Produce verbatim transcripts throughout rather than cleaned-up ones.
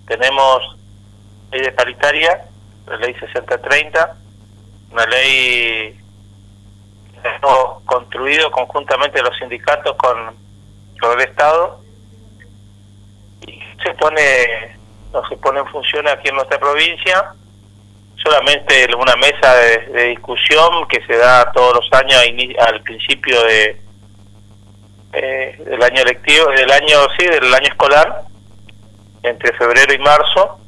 tenemos ley de paritaria, la ley sesenta treinta, una ley que hemos construido conjuntamente los sindicatos con, con el Estado, y se pone, no se pone en función aquí en nuestra provincia. Solamente una mesa de, de discusión que se da todos los años al principio de eh, del año lectivo, del año sí, del año escolar, entre febrero y marzo,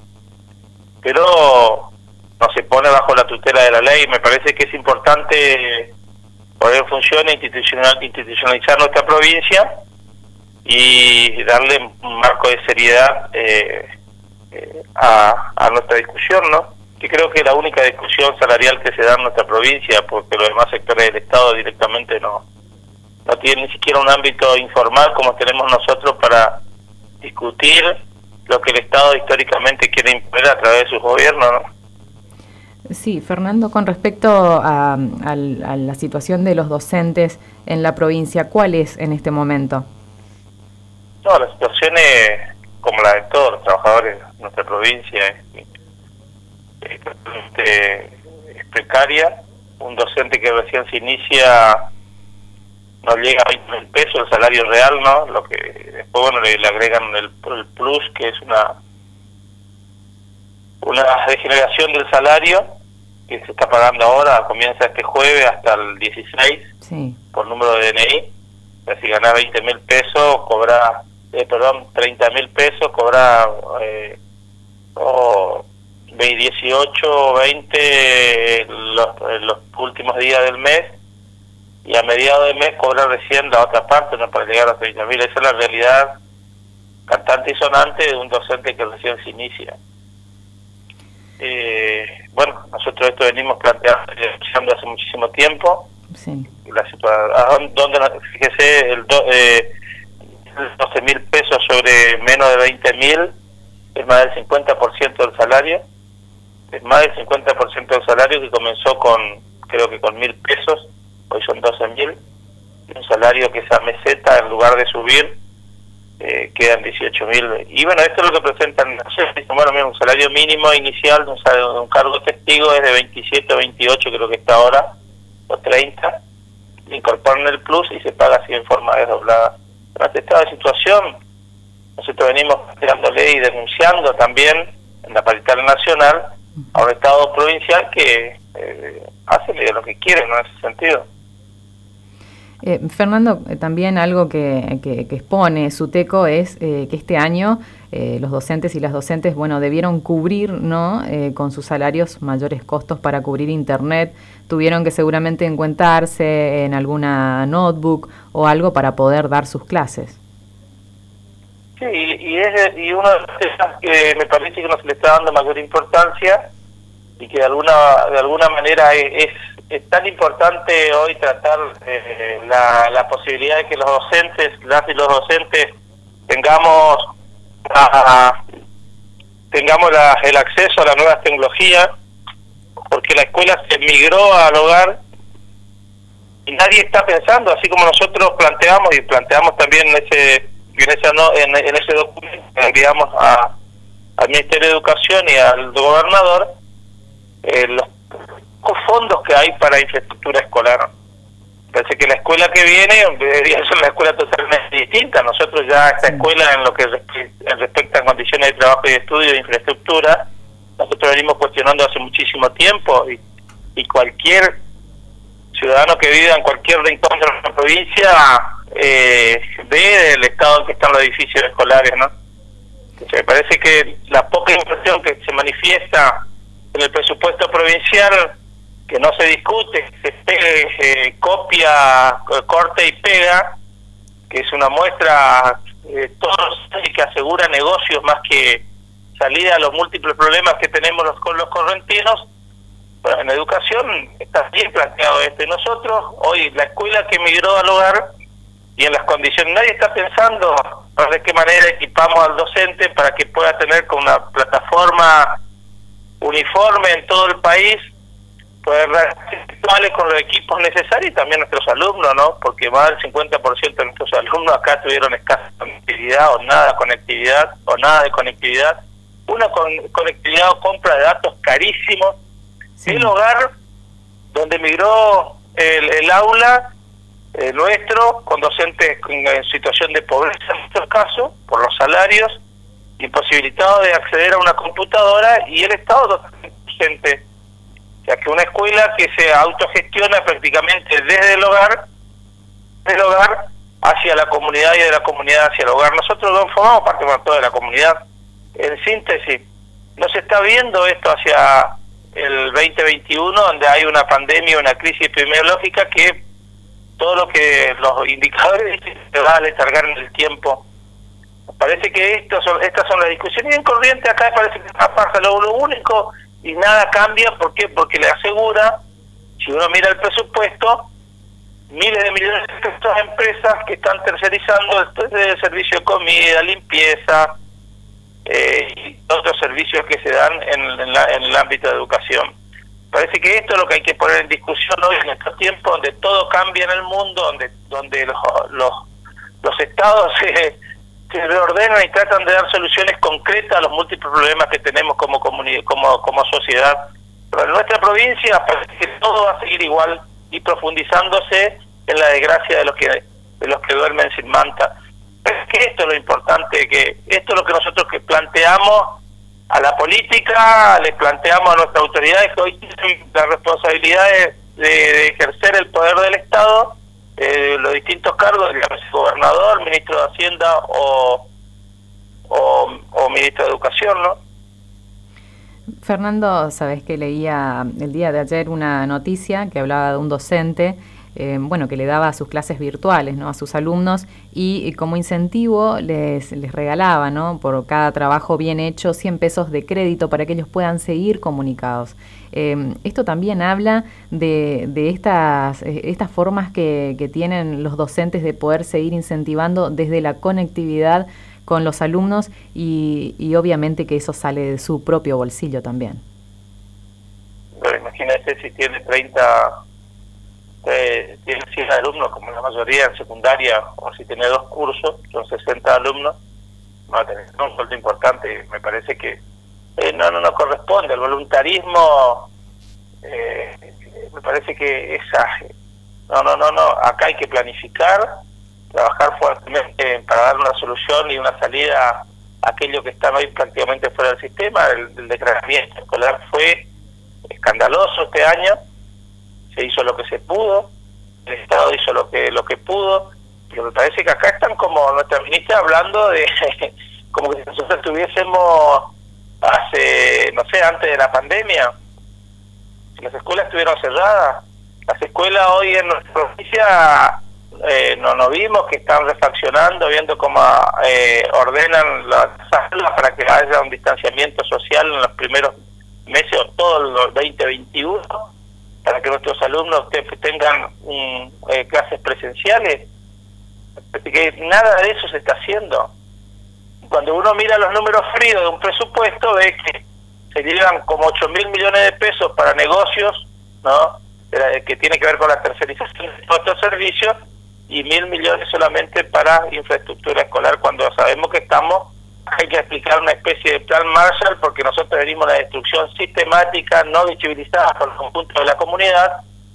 pero no se pone bajo la tutela de la ley. Me parece que es importante poner en función e institucional, institucionalizar nuestra provincia y darle un marco de seriedad eh, eh, a, a nuestra discusión, ¿no? Que creo que es la única discusión salarial que se da en nuestra provincia, porque los demás sectores del Estado directamente no no tienen ni siquiera un ámbito informal como tenemos nosotros para discutir lo que el Estado históricamente quiere imponer a través de sus gobiernos, ¿no? Sí, Fernando, con respecto a, a, a la situación de los docentes en la provincia, ¿cuál es en este momento? No, la situación es como la de todos los trabajadores de nuestra provincia, es, es, es precaria. Un docente que recién se inicia no llega a veinte mil pesos el salario real, ¿no? Lo que después, bueno, le, le agregan el, el plus, que es una una degeneración del salario que se está pagando ahora, comienza este jueves hasta el dieciséis, sí, por número de D N I. O sea, si ganás veinte mil pesos, cobra, eh, perdón, treinta mil pesos, cobra eh, oh, dieciocho o veinte los, los últimos días del mes, y a mediados de mes cobra recién la otra parte, no, para llegar a los treinta mil. Esa es la realidad cantante y sonante de un docente que recién se inicia. Eh, bueno, nosotros esto venimos planteando hace muchísimo tiempo. Sí. La situación, donde, fíjese, el do, eh, doce mil pesos sobre menos de veinte mil es más del cincuenta por ciento del salario. Es más del cincuenta por ciento del salario, que comenzó con, creo que con mil pesos, hoy son doce mil. Un salario que esa meseta, en lugar de subir, eh, quedan dieciocho mil. Y bueno, esto es lo que presentan. Bueno, mira, un salario mínimo inicial de un, salario, de un cargo testigo es de veintisiete o veintiocho, creo que está ahora, o treinta. Incorporan el plus y se paga así en forma desdoblada. Ante esta situación, nosotros venimos tirándole y denunciando también en la paritaria nacional a un Estado provincial que eh, hace medio lo que quiere, ¿no? En ese sentido. Eh, Fernando, eh, también algo que, que, que expone SUTECO es eh, que este año eh, los docentes y las docentes, bueno, debieron cubrir, ¿no?, eh, con sus salarios mayores costos para cubrir internet. Tuvieron que seguramente encuentarse en alguna notebook o algo para poder dar sus clases. Sí, y es y una de las cosas que me parece que no se le está dando mayor importancia, y que de alguna de alguna manera es, es, es tan importante hoy tratar eh, la, la posibilidad de que los docentes, las y los docentes tengamos a, tengamos la, el acceso a las nuevas tecnologías, porque la escuela se migró al hogar y nadie está pensando, así como nosotros planteamos y planteamos también en ese en ese, no, en, en ese documento que enviamos a, al Ministerio de Educación y al gobernador, eh, los fondos que hay para infraestructura escolar. Parece que la escuela que viene debería ser una escuela totalmente distinta. Nosotros ya esta escuela, en lo que respecta a condiciones de trabajo y de estudio de infraestructura, nosotros venimos cuestionando hace muchísimo tiempo, y, y cualquier ciudadano que viva en cualquier rincón de nuestra provincia eh, ve el estado en que están los edificios escolares, ¿no? Entonces, me parece que la poca inversión que se manifiesta en el presupuesto provincial, que no se discute, que se pegue, eh, copia, corte y pega, que es una muestra eh, todos que asegura negocios más que salida a los múltiples problemas que tenemos los, con los correntinos. Bueno, en educación está bien planteado esto, y nosotros hoy la escuela que migró al hogar y en las condiciones, nadie está pensando de qué manera equipamos al docente para que pueda tener con una plataforma uniforme en todo el país, poder actuales con los equipos necesarios, y también nuestros alumnos, ¿no? Porque más del cincuenta por ciento de nuestros alumnos acá tuvieron escasa conectividad o nada de conectividad o nada de conectividad. una con, conectividad o compra de datos carísimos, sí. El hogar donde migró el, el aula eh, nuestro, con docentes en, en situación de pobreza en muchos casos, por los salarios, imposibilitados de acceder a una computadora, y el Estado totalmente ausente. O sea, que una escuela que se autogestiona prácticamente desde el hogar, del hogar hacia la comunidad y de la comunidad hacia el hogar. Nosotros no formamos parte de toda la comunidad. En síntesis, no se está viendo esto hacia el veinte veintiuno, donde hay una pandemia, una crisis epidemiológica, que todo lo que los indicadores se va a letargar en el tiempo. Parece que estos son, estas son las discusiones, y en corriente acá parece que pasa lo, lo único y nada cambia. ¿Por qué? Porque le asegura, si uno mira el presupuesto, miles de millones de pesos a empresas que están tercerizando el servicio de comida, limpieza eh, y otros servicios que se dan en, en, la, en el ámbito de educación. Parece que esto es lo que hay que poner en discusión hoy, en estos tiempos donde todo cambia en el mundo, donde donde los los, los estados se, se reordenan y tratan de dar soluciones concretas a los múltiples problemas que tenemos como comunidad, como como sociedad. Pero en nuestra provincia parece que todo va a seguir igual y profundizándose en la desgracia de los que de los que duermen sin manta. Es que esto es lo importante, que esto es lo que nosotros que planteamos a la política, les planteamos a nuestras autoridades que hoy tienen la responsabilidad de, de, de ejercer el poder del Estado, eh, los distintos cargos, digamos, gobernador, ministro de Hacienda o, o, o ministro de Educación, ¿no? Fernando, sabés que leía el día de ayer una noticia que hablaba de un docente, eh, bueno, que le daba sus clases virtuales, ¿no?, a sus alumnos, y, y como incentivo les, les regalaba, ¿no?, por cada trabajo bien hecho, cien pesos de crédito para que ellos puedan seguir comunicados. Eh, esto también habla de, de estas, eh, estas formas que, que tienen los docentes de poder seguir incentivando desde la conectividad con los alumnos, y, y obviamente que eso sale de su propio bolsillo también. Pero imagínate si tiene treinta, eh, tiene cien alumnos, como la mayoría en secundaria, o si tiene dos cursos, son sesenta alumnos, va a tener un sueldo importante. Me parece que eh, no, no nos corresponde. El voluntarismo, eh, me parece que es ágil. No, no, no, no, acá hay que planificar, trabajar fuertemente para dar una solución y una salida a aquello que están hoy prácticamente fuera del sistema. El, el declaramiento escolar fue escandaloso este año, se hizo lo que se pudo, el Estado hizo lo que lo que pudo, pero me parece que acá están como nuestra ministra hablando de como que nosotros estuviésemos hace, no sé, antes de la pandemia. Si las escuelas estuvieron cerradas, las escuelas hoy en nuestra provincia Eh, no nos vimos que están refaccionando, viendo cómo eh, ordenan las aulas para que haya un distanciamiento social en los primeros meses o todo el veinte veintiuno, para que nuestros alumnos te, tengan un, eh, clases presenciales. Que nada de eso se está haciendo. Cuando uno mira los números fríos de un presupuesto, ve que se llevan como ocho mil millones de pesos para negocios, ¿no?, que tiene que ver con la tercerización de todos estos servicios, y mil millones solamente para infraestructura escolar, cuando sabemos que estamos, hay que explicar una especie de plan Marshall, porque nosotros venimos de una destrucción sistemática, no visibilizada por el conjunto de la comunidad,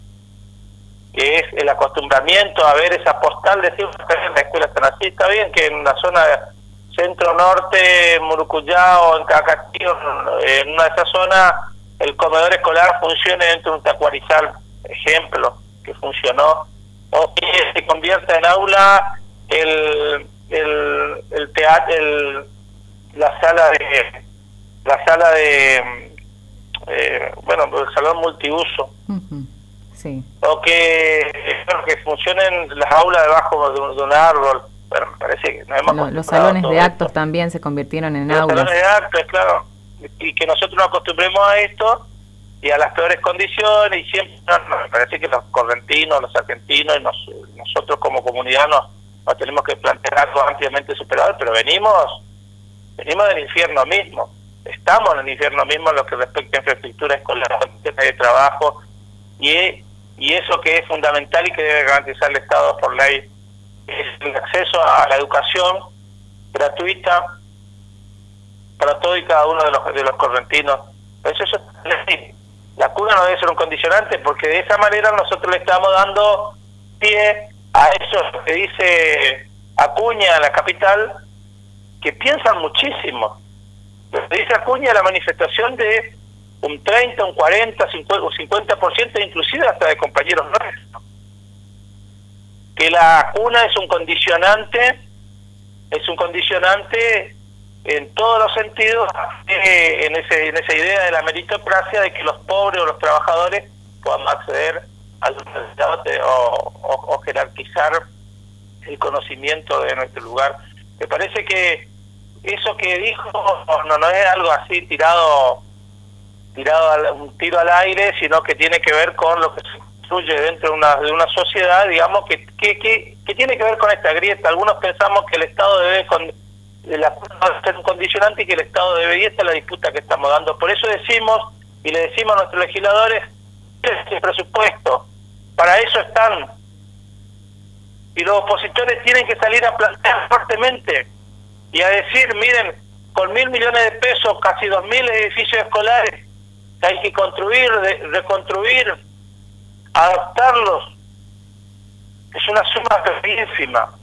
que es el acostumbramiento a ver esa postal, decir, en la escuela están así, está bien que en la zona centro-norte, Murucuyá o en Cacatío, en una de esas zonas, el comedor escolar funcione dentro de un tacuarizal, ejemplo, que funcionó, o que se convierta en aula el el el teatro, el, la sala de la sala de eh, bueno, el salón multiuso. Uh-huh. Sí. O que bueno, que funcionen las aulas debajo de un, de un árbol. Bueno, me parece que nos hemos Lo, los salones de actos esto. También se convirtieron en los aulas. Los salones de actos, claro, y que nosotros nos acostumbremos a esto y a las peores condiciones, y siempre, no, no, me parece que los correntinos, los argentinos, y nos, nosotros como comunidad nos, nos tenemos que plantear algo ampliamente superado, pero venimos venimos del infierno mismo, estamos en el infierno mismo en lo que respecta a infraestructura escolar, condiciones de trabajo, y, y eso que es fundamental y que debe garantizar el Estado por ley, es el acceso a la educación gratuita, para todo y cada uno de los, de los correntinos. Eso es, la cuna no debe ser un condicionante, porque de esa manera nosotros le estamos dando pie a eso que dice Acuña, la capital, que piensan muchísimo. Lo que dice Acuña es la manifestación de un treinta, un cuarenta, un cincuenta por ciento, inclusive hasta de compañeros nuestros. Que la cuna es un condicionante, es un condicionante en todos los sentidos, eh, en ese en esa idea de la meritocracia, de que los pobres o los trabajadores puedan acceder al o, o, o jerarquizar el conocimiento de nuestro lugar. Me parece que eso que dijo no no es algo así tirado tirado al, un tiro al aire, sino que tiene que ver con lo que se construye dentro de una de una sociedad, digamos, que que, que que tiene que ver con esta grieta. Algunos pensamos que el Estado debe con la ser un condicionante y que el Estado debe, y esta es la disputa que estamos dando. Por eso decimos, y le decimos a nuestros legisladores, este presupuesto, para eso están. Y los opositores tienen que salir a plantear fuertemente y a decir, miren, con mil millones de pesos, casi dos mil edificios escolares, que hay que construir, de, reconstruir, adaptarlos. Es una suma ínfima.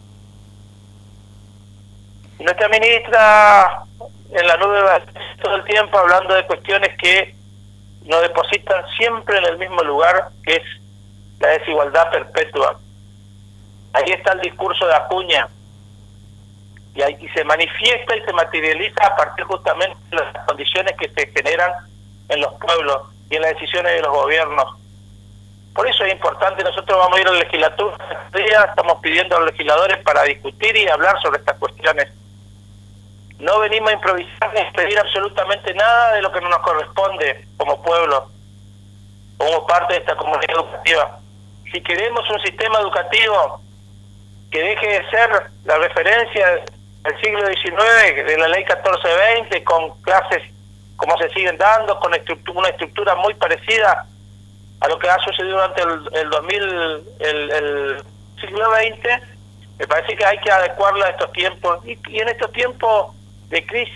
Nuestra ministra en la nube va todo el tiempo hablando de cuestiones que nos depositan siempre en el mismo lugar, que es la desigualdad perpetua. Ahí está el discurso de Acuña, y, ahí, y se manifiesta y se materializa a partir justamente de las condiciones que se generan en los pueblos y en las decisiones de los gobiernos. Por eso es importante, nosotros vamos a ir a la legislatura este día, estamos pidiendo a los legisladores para discutir y hablar sobre estas cuestiones. No venimos a improvisar ni a pedir absolutamente nada de lo que no nos corresponde como pueblo, como parte de esta comunidad educativa. Si queremos un sistema educativo que deje de ser la referencia del siglo diecinueve, de la ley catorce veinte, con clases como se siguen dando, con estructura, una estructura muy parecida a lo que ha sucedido durante el, el dos mil, el, el siglo veinte, me parece que hay que adecuarla a estos tiempos, y, y en estos tiempos de crisis.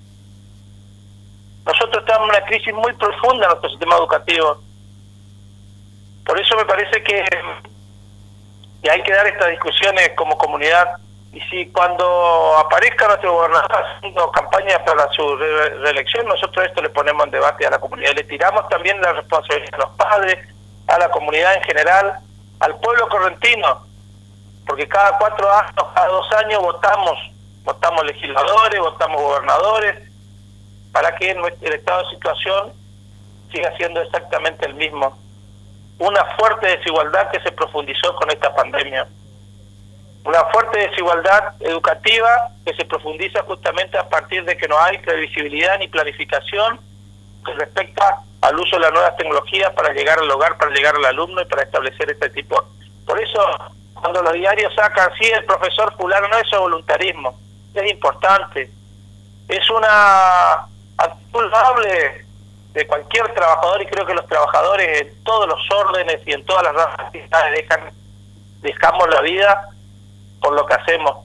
Nosotros estamos en una crisis muy profunda en nuestro sistema educativo. Por eso me parece que, que hay que dar estas discusiones como comunidad. Y si cuando aparezca nuestro gobernador haciendo campaña para su re reelección, nosotros esto le ponemos en debate a la comunidad. Le tiramos también la responsabilidad a los padres, a la comunidad en general, al pueblo correntino, porque cada cuatro años, cada dos años votamos, votamos legisladores, votamos gobernadores, para que el estado de situación siga siendo exactamente el mismo. Una fuerte desigualdad que se profundizó con esta pandemia. Una fuerte desigualdad educativa que se profundiza justamente a partir de que no hay previsibilidad ni planificación que respecta al uso de las nuevas tecnologías para llegar al hogar, para llegar al alumno y para establecer este tipo. Por eso, cuando los diarios sacan, sí, el profesor fulano, no, eso es voluntarismo. Es importante. Es una actitud loable de cualquier trabajador, y creo que los trabajadores en todos los órdenes y en todas las ramas dejan, dejamos la vida por lo que hacemos.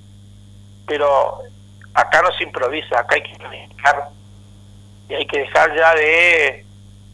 Pero acá no se improvisa, acá hay que planificar y hay que dejar ya de,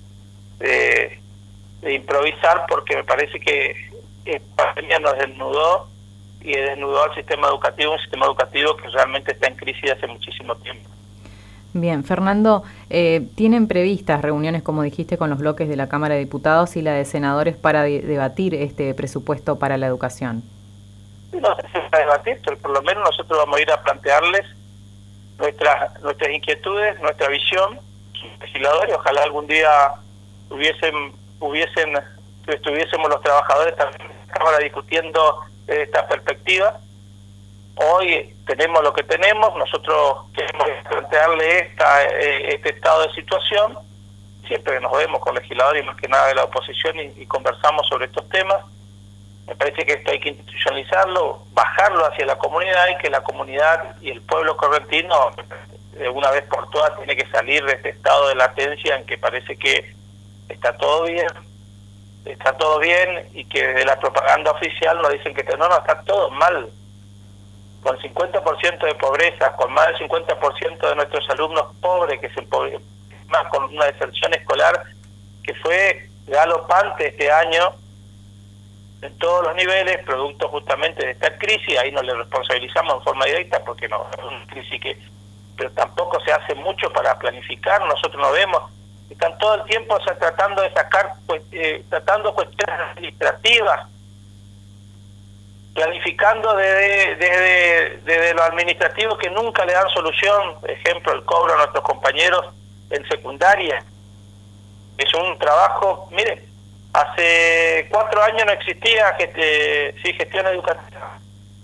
de, de improvisar, porque me parece que esta pandemia nos desnudó y desnudó al sistema educativo, un sistema educativo que realmente está en crisis hace muchísimo tiempo. Bien, Fernando, eh, ¿tienen previstas reuniones, como dijiste, con los bloques de la Cámara de Diputados y la de Senadores para de debatir este presupuesto para la educación? No sé si para debatir, pero por lo menos nosotros vamos a ir a plantearles nuestras nuestras inquietudes, nuestra visión, legisladores. Ojalá algún día hubiesen, hubiesen estuviésemos los trabajadores también en la Cámara discutiendo esta perspectiva. Hoy tenemos lo que tenemos, nosotros queremos plantearle esta, este estado de situación. Siempre nos vemos con legisladores y más que nada de la oposición y, y conversamos sobre estos temas. Me parece que esto hay que institucionalizarlo, bajarlo hacia la comunidad, y que la comunidad y el pueblo correntino, de una vez por todas, tiene que salir de este estado de latencia en que parece que está todo bien, está todo bien, y que de la propaganda oficial nos dicen que no, no, está todo mal. con cincuenta por ciento de pobreza, con más del cincuenta por ciento de nuestros alumnos pobres, que se empobre- más con una deserción escolar que fue galopante este año en todos los niveles, producto justamente de esta crisis. Ahí no le responsabilizamos en forma directa porque no es una crisis que, pero tampoco se hace mucho para planificar. Nosotros no vemos, están todo el tiempo, o sea, tratando de sacar, pues, eh, tratando cuestiones administrativas, planificando desde, desde, desde lo administrativo que nunca le dan solución. Por ejemplo, el cobro a nuestros compañeros en secundaria. Es un trabajo, mire, hace cuatro años no existía este, sí, gestión educativa,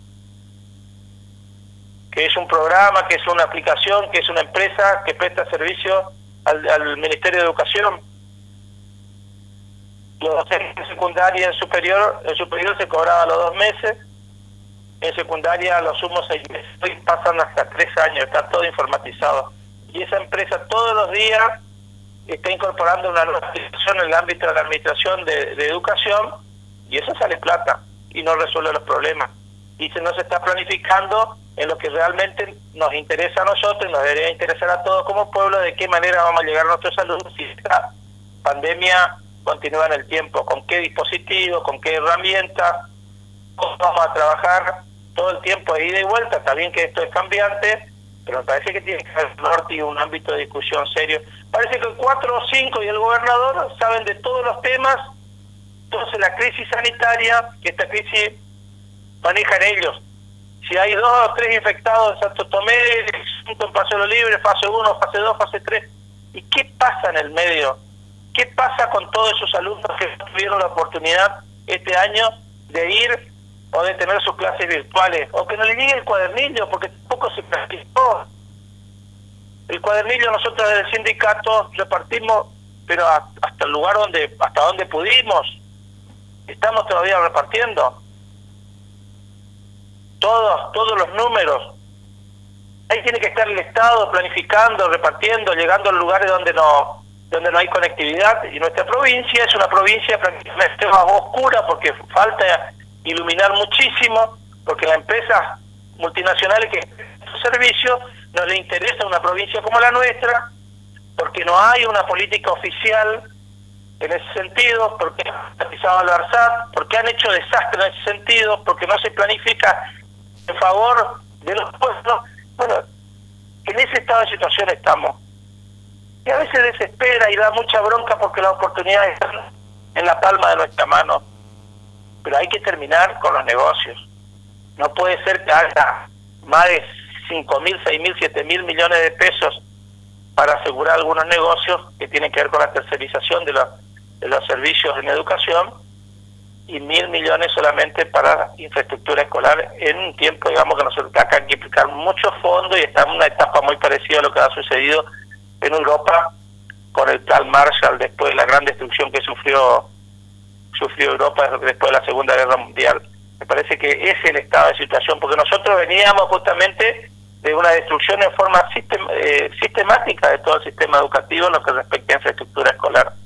que es un programa, que es una aplicación, que es una empresa que presta servicio al, al Ministerio de Educación. Los docentes en secundaria y en superior, en superior se cobraba a los dos meses, en secundaria a los sumos seis meses, hoy pasan hasta tres años, está todo informatizado. Y esa empresa todos los días está incorporando una nueva aplicación en el ámbito de la administración de, de educación, y eso sale plata y no resuelve los problemas. Y se nos está planificando en lo que realmente nos interesa a nosotros y nos debería interesar a todos como pueblo, de qué manera vamos a llegar a nuestros alumnos si esta pandemia continúa en el tiempo, con qué dispositivos, con qué herramientas, cómo vamos a trabajar todo el tiempo de ida y vuelta. Está bien que esto es cambiante, pero me parece que tiene que haber un norte y un ámbito de discusión serio. Parece que cuatro o cinco y el gobernador saben de todos los temas. Entonces la crisis sanitaria, que esta crisis manejan ellos. Si hay dos o tres infectados en Santo Tomé, cinco en Paseo Libre, fase uno, fase dos, fase tres. ¿Y qué pasa en el medio? ¿Qué pasa con todos esos alumnos que tuvieron la oportunidad este año de ir o de tener sus clases virtuales? O que no le llegue el cuadernillo, porque tampoco se practicó. El cuadernillo nosotros desde el sindicato repartimos, pero a, hasta el lugar donde, hasta donde pudimos. Estamos todavía repartiendo. Todos, todos los números. Ahí tiene que estar el Estado planificando, repartiendo, llegando a lugares donde no donde no hay conectividad. Y nuestra provincia es una provincia prácticamente más oscura porque falta iluminar muchísimo, porque las empresas multinacionales que prestan servicios no les interesa una provincia como la nuestra, porque no hay una política oficial en ese sentido, porque han estatizado al ARSAT, porque han hecho desastre en ese sentido, porque no se planifica en favor de los pueblos. Bueno, en ese estado de situación estamos. Y a veces desespera y da mucha bronca porque las oportunidades están en la palma de nuestra mano. Pero hay que terminar con los negocios. No puede ser que haya más de cinco mil, seis mil, siete mil millones de pesos para asegurar algunos negocios que tienen que ver con la tercerización de los, de los servicios en educación, y mil millones solamente para infraestructura escolar en un tiempo, digamos, que nosotros acá hay que aplicar mucho fondo y está en una etapa muy parecida a lo que ha sucedido en Europa con el plan Marshall después de la gran destrucción que sufrió sufrió Europa después de la Segunda Guerra Mundial. Me parece que ese es el estado de situación, porque nosotros veníamos justamente de una destrucción en forma sistem, eh, sistemática de todo el sistema educativo en lo que respecta a infraestructura escolar.